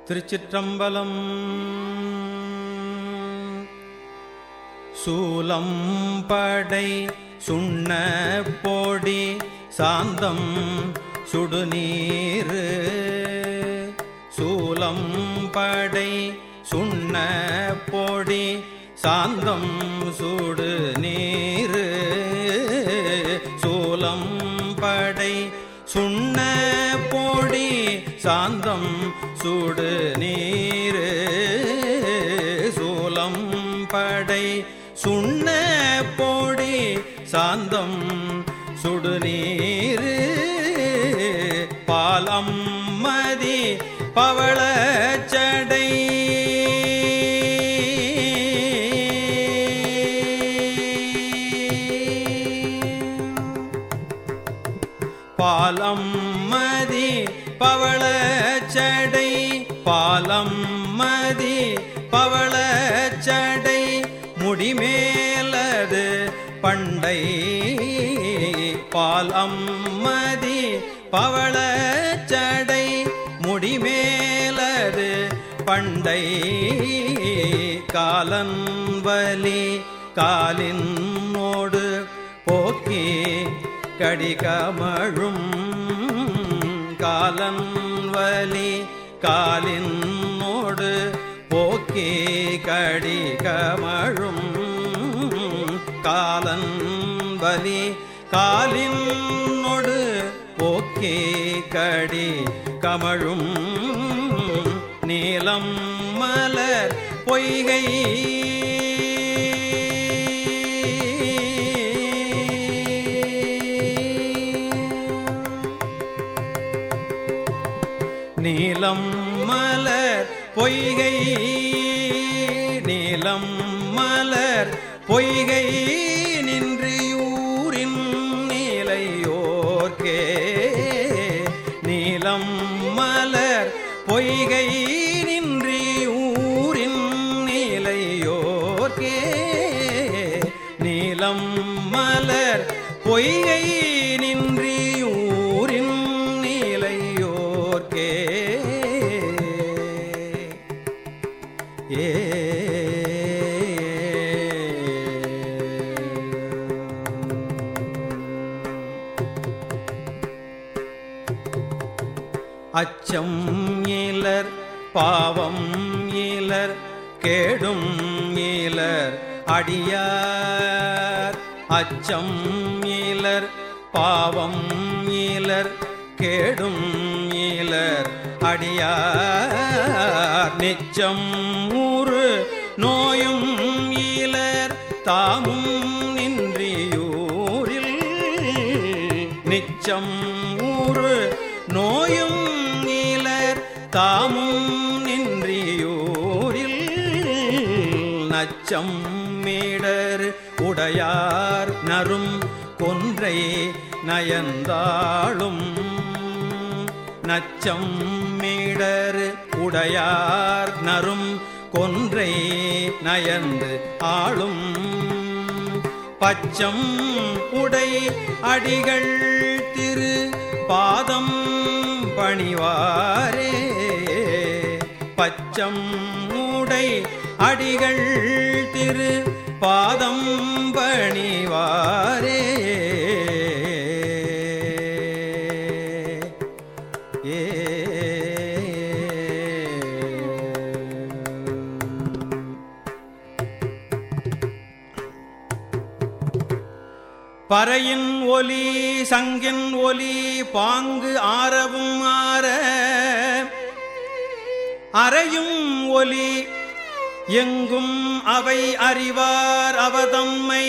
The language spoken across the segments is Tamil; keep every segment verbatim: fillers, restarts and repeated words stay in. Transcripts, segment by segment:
திருச்சிற்றம்பலம். சூலம் படை சுண்ண பொடி சாந்தம் சுடுநீர். சூலம் படை சுண்ண பொடி சாந்தம் சுடு நீர். சூலம் படை சுண்ண பொடி சாந்தம் சுடு நீர். சூலம் படை சுண்ண பொடி சாந்தம் சுடு நீர். பாலம் மதி பவளச்சடை பாலம் மதி பவளச்சடை பாலம் மதி பவளச்சடை முடிமேலது பண்டை. பாலம் மதி பவளச்சடை முடிமேலது பண்டை. காலன் வலி காலினோடு போக்கி கடிகமழும். காலன் வலி காலினோடு போக்கி கடிகமழும். காலன் வலி காலினோடு போக்கி கடி கமழும். நீலம் மலர் பொய்கை நீலம் மலர் பொய்கை நீலம் மலர் பொய்கை நின்றியூரின் நீலையோர்க்கே. நீலம் மலர் பொய்கை நின்றியூரின் நீலையோர்க்கே. நீலம் மலர் பொய்கை நின்றியூரின் நீலையோர்க்கே. ஏ அச்சம் இலர் பாவம் இலர் கேடும் இலர் அடியார். அச்சம் இலர் பாவம் இலர் கேடும் இலர் அடியார். நிச்சம் ஊறு நோயும் இலர் தாமும் நின்றியூரில். நிச்சம் ஊறு நோயும் இலர் தாமும் நின்றியூரில். நச்சம் மீடர் உடையார் நரும் கொன்றை நயந்தாளும். நச்சம் மீடர் உடையார் நரும் கொன்றை நயந்து ஆளும். பச்சம் உடை அடிகள் திரு பாதம் பணிவாரே. பச்சம் உடை அடிகள் திரு பாதம் பணிவாரே. ஏ பறையின் ஒலி சங்கின் ஒலி பாங்கு ஆரவும் ஆர. அறையும் ஒலி எங்கும் அவை அறிவார் அவதம்மை.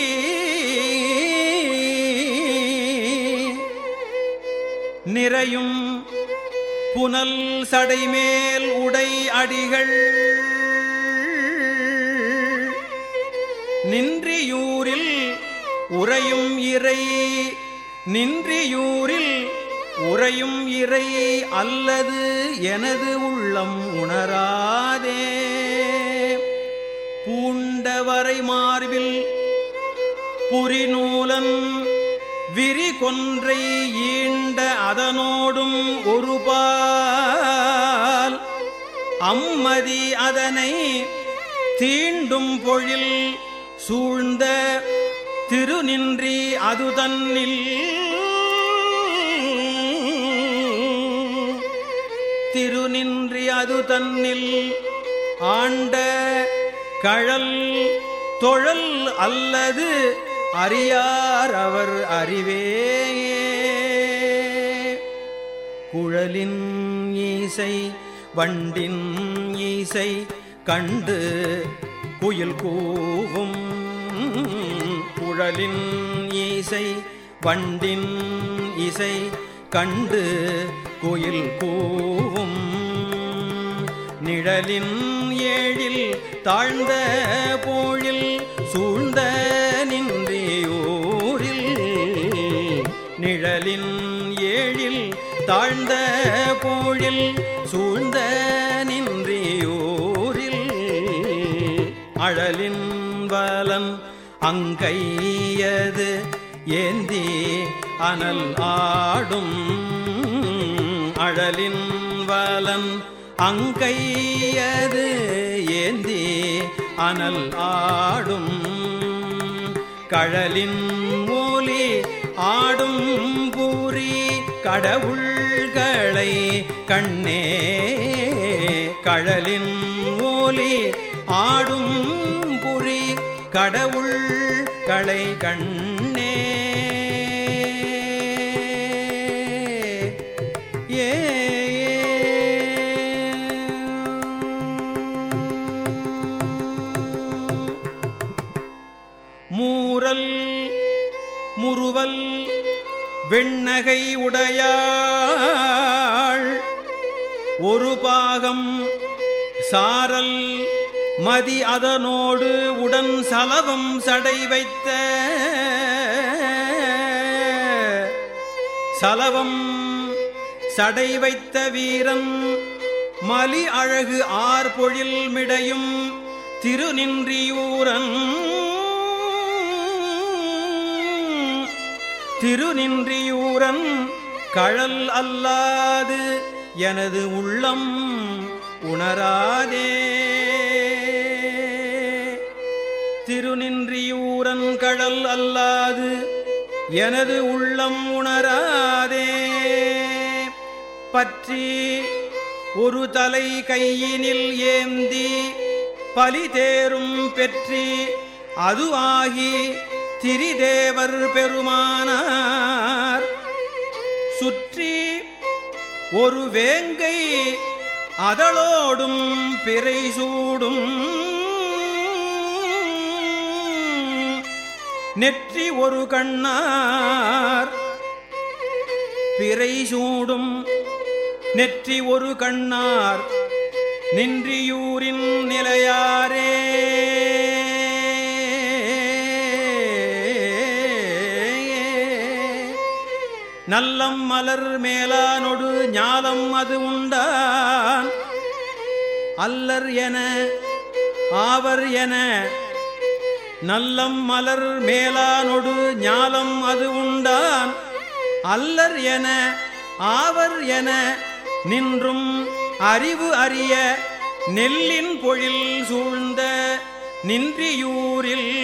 நிறையும் புனல் சடைமேல் உடை அடிகள் நின்றியூரில் உறையும் இறை. நின்றியூரில் உறையும் இறை அல்லது எனது உள்ளம் உணராதே. பூண்டவரை மார்பில் புரிநூலன் விரி கொன்றை ஈண்ட அதனோடும் ஒருபால் அம்மதி அதனை தீண்டும் பொழில் சூழ்ந்த திருநின்றி அது தன்னில் திருநின்றி அது தன்னில் ஆண்ட கழல் தொழல் அல்லது அறியார் அவர் அறிவே. குழலின் ஈசை வண்டின் ஈசை கண்டு குயில் கூவும். குழலின் ஈசை வண்டின் இசை கண்டு குயில் கூவும். நிழலின் ஏழில் தாழ்ந்த போழில் சூழ்ந்த நின்றியூரில். நிழலின் ஏழில் தாழ்ந்த போழில் சூழ்ந்த நின்றியூரில். அழலின் வலன் அங்கையது ஏந்தி அனல் ஆடும். அழலின் வலன் அங்கையது ஏந்தி அனல் ஆடும். கழலின் மூலி ஆடும் பூரி கடவுள்களை கண்ணே. கழலின் மூலி ஆடும் புரி கடவுள்களை கண்ணே. ஏ மூரல் முறுவல் வெண்ணகை உடையாள் ஒரு பாகம் சாரல் மதி அதனோடு உடன் சலவம் சடை வைத்த. சலவம் சடை வைத்த வீரன் மலி அழகு ஆர்பொழில் மிடையும் திருநின்றியூரன். திருநின்றியூரன் கழல் அல்லாது எனது உள்ளம் உணராதே. திருநின்றியூரன் கழல் அல்லாது எனது உள்ளம் உணராதே. பற்றி ஒரு தலை கையினில் ஏந்தி பலி தேரும் பெற்றி அது ஆகி திரிதேவர் பெருமானார் சுற்றி ஒரு வேங்கை அதளோடும் பிறை சூடும். நெற்றி ஒரு கண்ணார் பிறை சூடும். நெற்றி ஒரு கண்ணார் நின்றியூரின் நிலையாரே. நல்லம் மலர் மேலானொடு ஞாலம் அது உண்டான். அல்லர் என ஆவர் என நல்லம் மலர் மேலானொடு ஞாலம் அது உண்டான். அல்லர் என ஆவர் என நின்றும் அறிவு அறிய நெல்லின் பொழில் சூழ்ந்த நின்றியூரில்.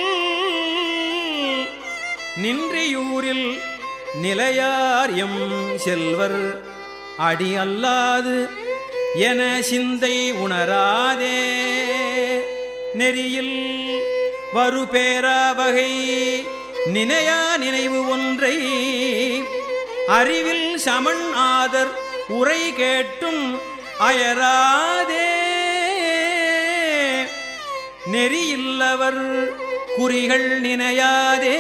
நின்றியூரில் நிலையார் எம் செல்வர் அடி அல்லாது என சிந்தை உணராதே. நெறியில் வரு பேராவகை நினையா நினைவு ஒன்றை அறிவில் சமன் ஆதர் உரை கேட்டும் அயராதே. நெறியில்லவர் குறிகள் நினையாதே.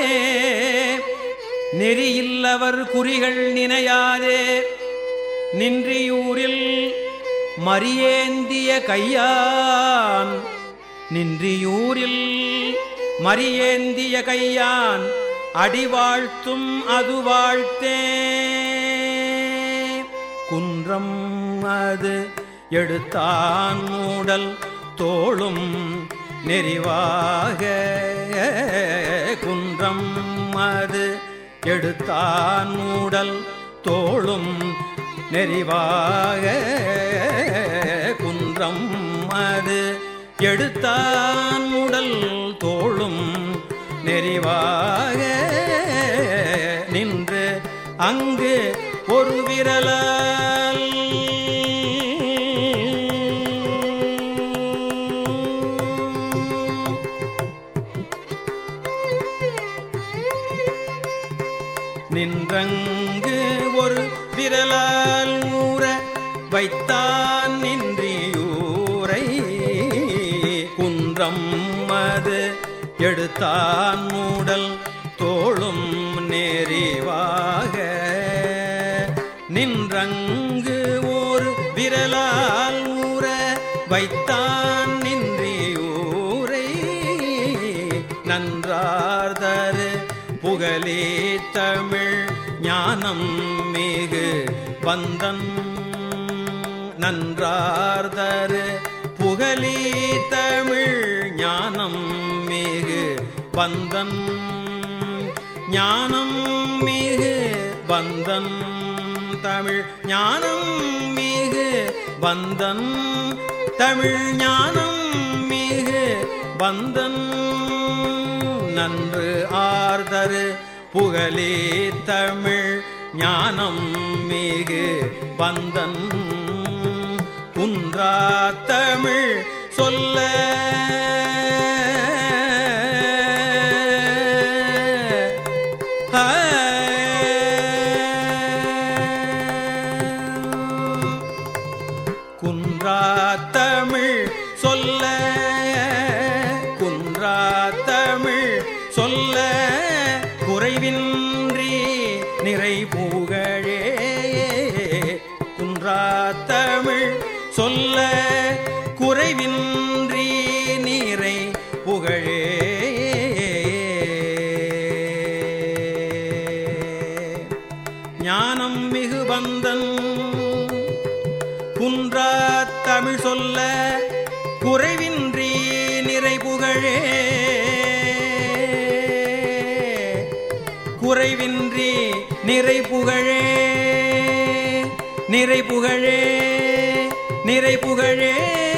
நெறியில்லவர் குறிகள் நினையாதே. நின்றியூரில் மரியேந்திய கையான். நின்றியூரில் மரியேந்திய கையான் அடிவாழ்த்தும் அது வாழ்த்தே. குன்றம் அது எடுத்தான் மூடல் தோளும் நெறிவாக. குன்றம் அது எடுத்தான் மூடல் தோளும் நெறிவாக. குன்றம் குன்றம் அது எடுத்தான் உடல் தோளும் நெறிவாக நின்று அங்கு ஒரு விரலால் நின்றங்கு ஒரு விரலால் ஊற வைத்தான் நின்றியூரை குன்றம் அது எடுத்தான் மூடல் தோளும் நெறிவாக நின்றங்கு ஒரு விரலால் ஊற வைத்தான் நின்றியூரை நன்றார்தரு புகழே தமிழ் ஞானம் மிகு பந்தன் நன்றார்தரு புகழே தமிழ் ஞானம் மிகு பந்தன் ஞானம் மிகு பந்தன் தமிழ் ஞானம் மிகு பந்தன் தமிழ் ஞானம் மிகு பந்தன் நன்று ஆர்தரு புகழே தமிழ் ஞானம் மிகு பந்தன் குன்றா தமிழ் சொல்ல குன்றா தமிழ் சொல்ல குன்றா தமிழ் சொல்ல குறைவின்றி நிறை புகழே குன்றா தமிழ் சொல்ல குறைவின்றி நீரை புகழே ஞானம் மிகு பந்தன் குன்றா தமிழ் சொல்ல குறைவின்றி நிறை புகழே குறைவின்றி நிறை புகழே நிறை புகழே நிறை புகழே